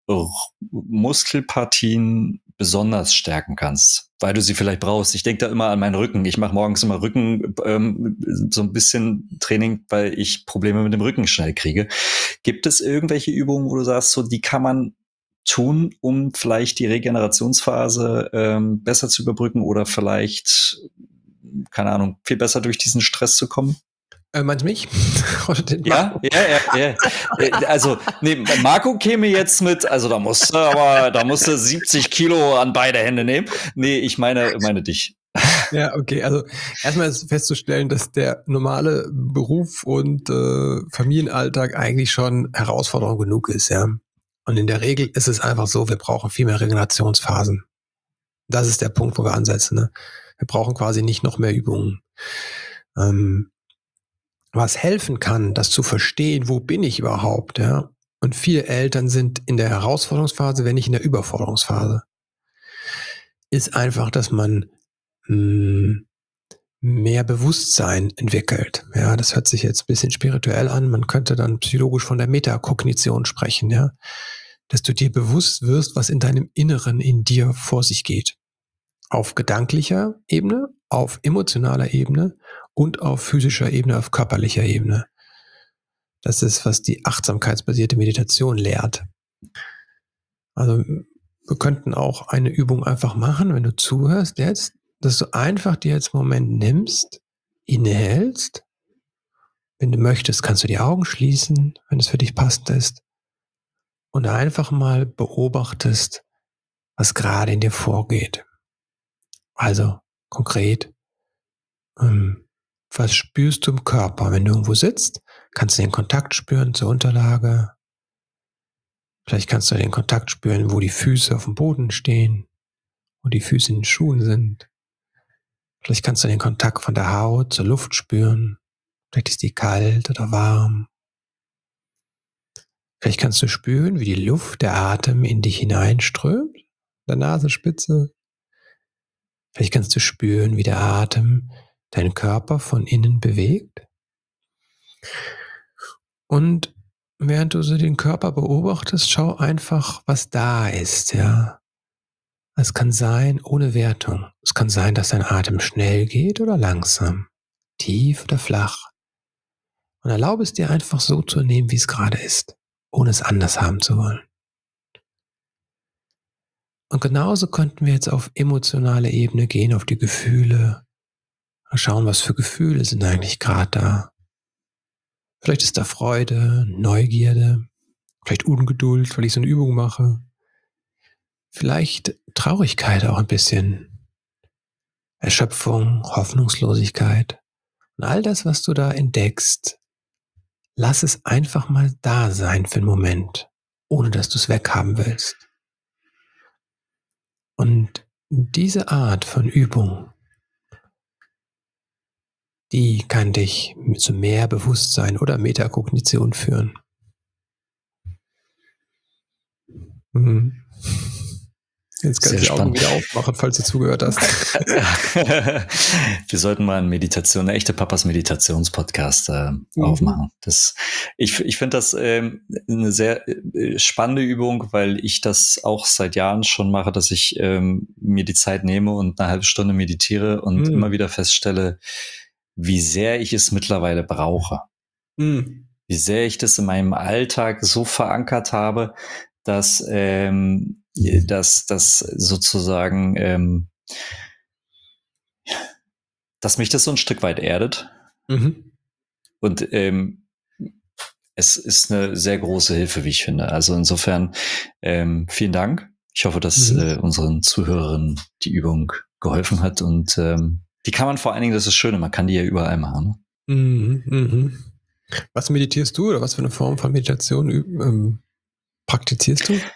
Muskelpartien besonders stärken kannst, weil du sie vielleicht brauchst. Ich denke da immer an meinen Rücken. Ich mache morgens immer Rücken, so ein bisschen Training, weil ich Probleme mit dem Rücken schnell kriege. Gibt es irgendwelche Übungen, wo du sagst, so die kann man tun, um vielleicht die Regenerationsphase besser zu überbrücken oder vielleicht, keine Ahnung, viel besser durch diesen Stress zu kommen? Meinst du mich? Ja. Also, nee, Marco käme jetzt mit, also da musste 70 Kilo an beide Hände nehmen. Nee, ich meine dich. Ja, okay. Also erstmal ist festzustellen, dass der normale Beruf und Familienalltag eigentlich schon Herausforderung genug ist, ja. Und in der Regel ist es einfach so, wir brauchen viel mehr Regenerationsphasen. Das ist der Punkt, wo wir ansetzen. Ne? Wir brauchen quasi nicht noch mehr Übungen. Was helfen kann, das zu verstehen, wo bin ich überhaupt, ja. Und viele Eltern sind in der Herausforderungsphase, wenn nicht in der Überforderungsphase. Ist einfach, dass man mehr Bewusstsein entwickelt. Ja, das hört sich jetzt ein bisschen spirituell an. Man könnte dann psychologisch von der Metakognition sprechen, ja. Dass du dir bewusst wirst, was in deinem Inneren in dir vor sich geht. Auf gedanklicher Ebene, auf emotionaler Ebene und auf physischer Ebene, auf körperlicher Ebene. Das ist, was die achtsamkeitsbasierte Meditation lehrt. Also wir könnten auch eine Übung einfach machen, wenn du zuhörst jetzt, dass du einfach dir jetzt einen Moment nimmst, innehältst. Wenn du möchtest, kannst du die Augen schließen, wenn es für dich passend ist. Und einfach mal beobachtest, was gerade in dir vorgeht. Also konkret, was spürst du im Körper? Wenn du irgendwo sitzt, kannst du den Kontakt spüren zur Unterlage. Vielleicht kannst du den Kontakt spüren, wo die Füße auf dem Boden stehen, wo die Füße in den Schuhen sind. Vielleicht kannst du den Kontakt von der Haut zur Luft spüren. Vielleicht ist die kalt oder warm. Vielleicht kannst du spüren, wie die Luft, der Atem in dich hineinströmt, der Nasenspitze. Vielleicht kannst du spüren, wie der Atem deinen Körper von innen bewegt. Und während du so den Körper beobachtest, schau einfach, was da ist, ja. Es kann sein, ohne Wertung. Es kann sein, dass dein Atem schnell geht oder langsam, tief oder flach. Und erlaube es dir einfach so zu nehmen, wie es gerade ist, ohne es anders haben zu wollen. Und genauso könnten wir jetzt auf emotionale Ebene gehen, auf die Gefühle. Mal schauen, was für Gefühle sind eigentlich gerade da. Vielleicht ist da Freude, Neugierde, vielleicht Ungeduld, weil ich so eine Übung mache. Vielleicht Traurigkeit auch ein bisschen. Erschöpfung, Hoffnungslosigkeit. Und all das, was du da entdeckst, lass es einfach mal da sein für einen Moment, ohne dass du es weghaben willst. Und diese Art von Übung die kann dich zu mehr Bewusstsein oder Metakognition führen. Mhm. Jetzt kannst du die Augen wieder aufmachen, falls du zugehört hast. Wir sollten mal eine echte Papas Meditationspodcast aufmachen. Ich finde das eine sehr spannende Übung, weil ich das auch seit Jahren schon mache, dass ich mir die Zeit nehme und eine halbe Stunde meditiere und immer wieder feststelle, wie sehr ich es mittlerweile brauche. Wie sehr ich das in meinem Alltag so verankert habe, dass sozusagen, dass mich das so ein Stück weit erdet. Und es ist eine sehr große Hilfe, wie ich finde. Also insofern vielen Dank. Ich hoffe, dass unseren Zuhörerinnen die Übung geholfen hat. Und die kann man vor allen Dingen, das ist das Schöne, man kann die ja überall machen. Was meditierst du oder was für eine Form von Meditation praktizierst du?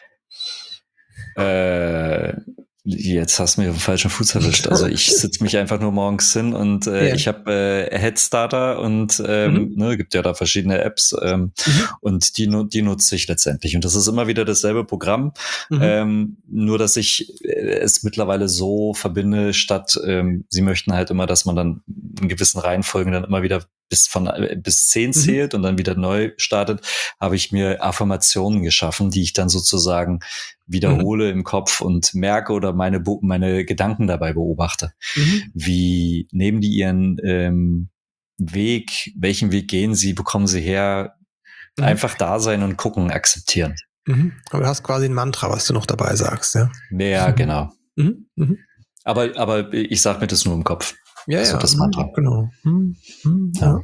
Jetzt hast du mich auf den falschen Fuß erwischt. Also ich sitze mich einfach nur morgens hin und ich habe Headstarter und gibt ja da verschiedene Apps und die nutze ich letztendlich. Und das ist immer wieder dasselbe Programm, nur dass ich es mittlerweile so verbinde, statt sie möchten halt immer, dass man dann in gewissen Reihenfolgen dann immer wieder bis 10 zählt und dann wieder neu startet, habe ich mir Affirmationen geschaffen, die ich dann sozusagen wiederhole im Kopf und merke oder meine Gedanken dabei beobachte. Wie nehmen die ihren Weg, welchen Weg gehen sie, bekommen sie her, einfach da sein und gucken, akzeptieren. Aber du hast quasi ein Mantra, was du noch dabei sagst, ja? Ja, genau. Aber ich sage mir das nur im Kopf. Ja, so das Mantra. Genau. Ja.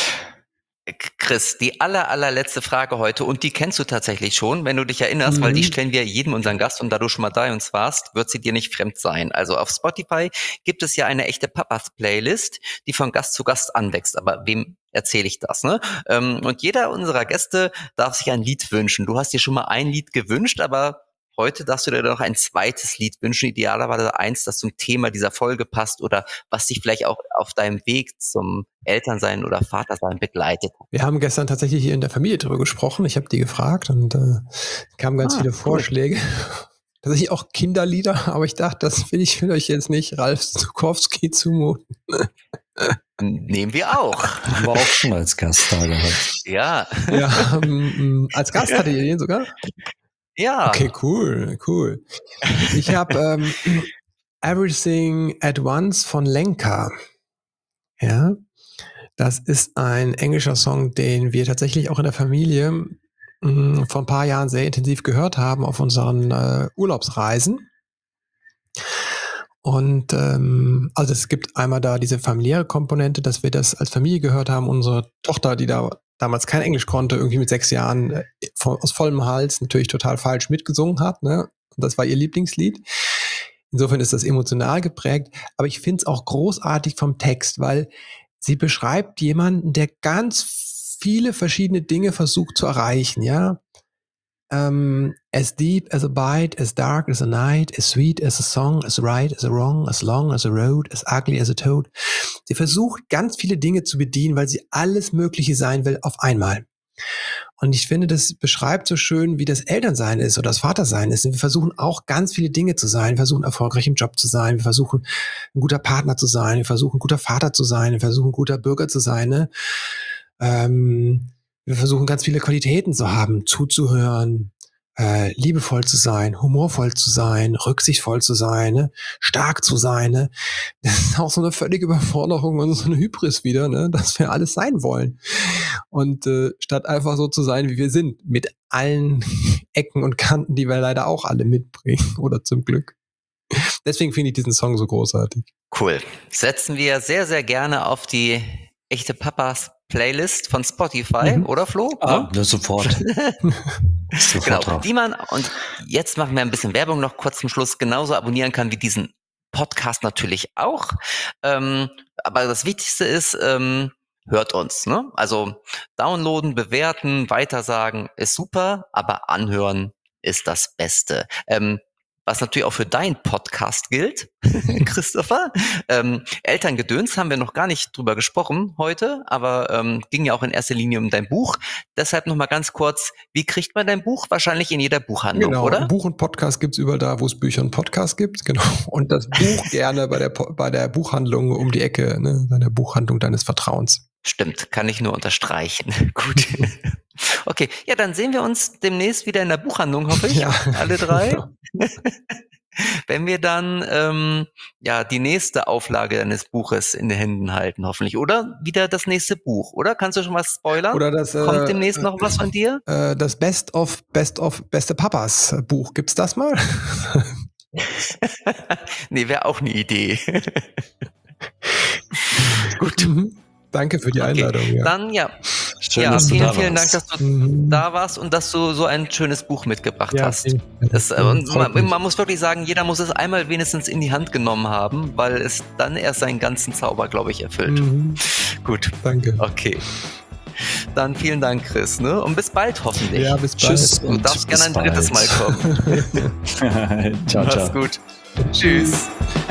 Chris, die allerletzte Frage heute, und die kennst du tatsächlich schon, wenn du dich erinnerst, weil die stellen wir jedem unseren Gast, und da du schon mal bei uns warst, wird sie dir nicht fremd sein. Also auf Spotify gibt es ja eine echte Papas-Playlist, die von Gast zu Gast anwächst. Aber wem erzähle ich das, ne? Und jeder unserer Gäste darf sich ein Lied wünschen. Du hast dir schon mal ein Lied gewünscht, aber heute darfst du dir noch ein zweites Lied wünschen, idealerweise eins, das zum Thema dieser Folge passt oder was dich vielleicht auch auf deinem Weg zum Elternsein oder Vatersein begleitet. Wir haben gestern tatsächlich hier in der Familie drüber gesprochen. Ich habe die gefragt und kamen ganz viele Vorschläge. Tatsächlich auch Kinderlieder, aber ich dachte, das will ich euch jetzt nicht Ralf Zukowski zumuten. Nehmen wir auch. Haben wir auch schon als Gast da gehabt. Ja. Als Gast hattet ihr den sogar? Ja. Okay, cool. Ich habe Everything at Once von Lenka. Ja, das ist ein englischer Song, den wir tatsächlich auch in der Familie vor ein paar Jahren sehr intensiv gehört haben auf unseren Urlaubsreisen. Und also es gibt einmal da diese familiäre Komponente, dass wir das als Familie gehört haben. Unsere Tochter, die da damals kein Englisch konnte, irgendwie mit 6 Jahren aus vollem Hals natürlich total falsch mitgesungen hat, ne? Und das war ihr Lieblingslied. Insofern ist das emotional geprägt. Aber ich finde es auch großartig vom Text, weil sie beschreibt jemanden, der ganz viele verschiedene Dinge versucht zu erreichen, ja. As deep as a bite, as dark as a night, as sweet as a song, as right as a wrong, as long as a road, as ugly as a toad. Sie versucht ganz viele Dinge zu bedienen, weil sie alles Mögliche sein will auf einmal. Und ich finde, das beschreibt so schön, wie das Elternsein ist oder das Vatersein ist. Wir versuchen auch ganz viele Dinge zu sein. Wir versuchen erfolgreich im Job zu sein. Wir versuchen ein guter Partner zu sein. Wir versuchen ein guter Vater zu sein. Wir versuchen ein guter Bürger zu sein. Ne? Wir versuchen ganz viele Qualitäten zu haben, zuzuhören, liebevoll zu sein, humorvoll zu sein, rücksichtsvoll zu sein, ne? Stark zu sein. Ne? Das ist auch so eine völlige Überforderung und so eine Hybris wieder, ne? Dass wir alles sein wollen. Und statt einfach so zu sein, wie wir sind, mit allen Ecken und Kanten, die wir leider auch alle mitbringen, oder zum Glück. Deswegen finde ich diesen Song so großartig. Cool. Setzen wir sehr, sehr gerne auf die echte Papas Playlist von Spotify, oder Flo? Sofort. Genau, die man, und jetzt machen wir ein bisschen Werbung noch kurz zum Schluss, genauso abonnieren kann wie diesen Podcast natürlich auch. Aber das Wichtigste ist, hört uns. Ne? Also downloaden, bewerten, weitersagen ist super, aber anhören ist das Beste. was natürlich auch für deinen Podcast gilt, Christopher. Elterngedöns haben wir noch gar nicht drüber gesprochen heute, aber ging ja auch in erster Linie um dein Buch. Deshalb nochmal ganz kurz, wie kriegt man dein Buch? Wahrscheinlich in jeder Buchhandlung, Genau, oder? Buch und Podcast gibt's überall da, wo es Bücher und Podcasts gibt. Genau. Und das Buch gerne bei der Buchhandlung um die Ecke, ne? Bei der Buchhandlung deines Vertrauens. Stimmt, kann ich nur unterstreichen. Gut. Okay, ja, dann sehen wir uns demnächst wieder in der Buchhandlung, hoffe ich. Ja. Alle drei. Wenn wir dann die nächste Auflage deines Buches in den Händen halten, hoffentlich. Oder wieder das nächste Buch, oder? Kannst du schon was spoilern? Oder das, Kommt demnächst noch was von dir? Das Beste Papas Buch. Gibt's das mal? Nee, wäre auch eine Idee. Gut. Danke für die Einladung. Ja. Dann Schön, dass du da vielen Dank, warst. dass du da warst und dass du so ein schönes Buch mitgebracht hast. Man muss wirklich sagen, jeder muss es einmal wenigstens in die Hand genommen haben, weil es dann erst seinen ganzen Zauber, glaube ich, erfüllt. Gut. Danke. Okay. Dann vielen Dank, Chris, ne? Und bis bald hoffentlich. Ja, bis bald. Tschüss. Du darfst gerne ein drittes Mal kommen. Ciao, ciao. Mach's gut. Tschüss.